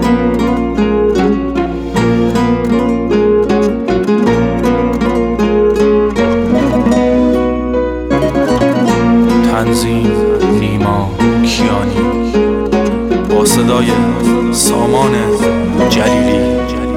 تنظیم نیما کیانی با صدای سامان جلیلی.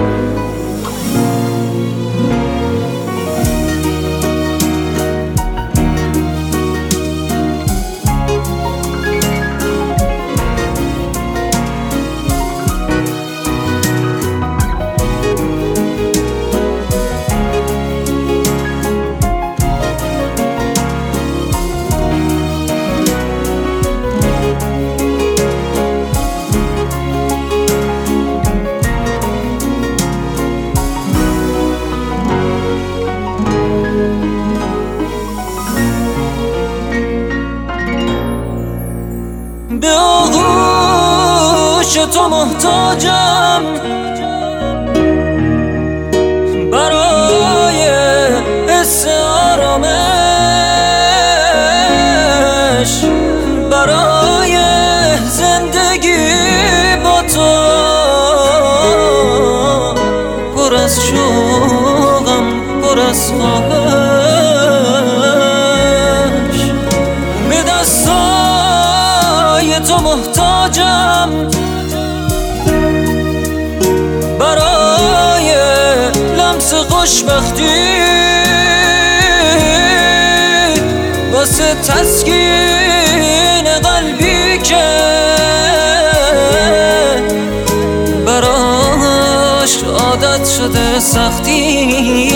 به آغوش تو محتاجم برای حس آرامش، برای زندگی با تو پر از شوقم، پر از خواهش. به دستای تو محتاجم برای لمس خوشبختی، واسه تسکین قلبی که براش عادت شده سختی.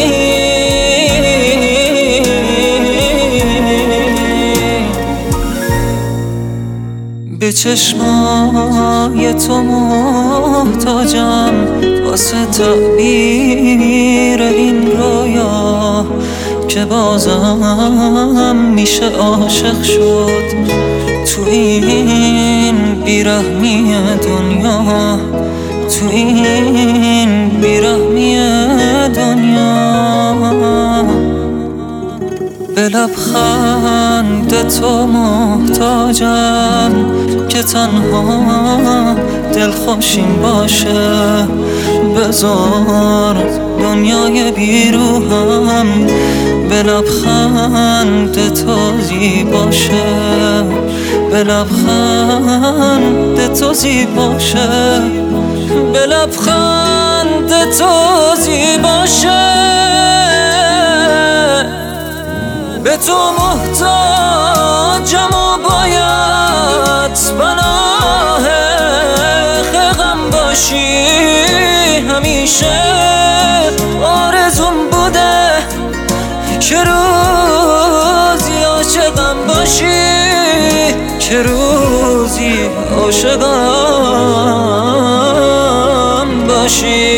به چشمای تو محتاجم واسه تعبیر این رویا که بازم میشه عاشق شد تو این بیرحمی دنیا، تو این بیرحمی دنیا. به لبخند تو محتاجم که تنها دلخوشیم باشه. بذار دنیای بیروهم به لبخند تو زیباشه، به لبخند تو زیباشه، به لبخند تو زیباشه. به تو محتاجم و باید پناه غم باشی همیشه. آرزوم بوده که روزی عاشقم باشی، که روزی عاشقم باشی.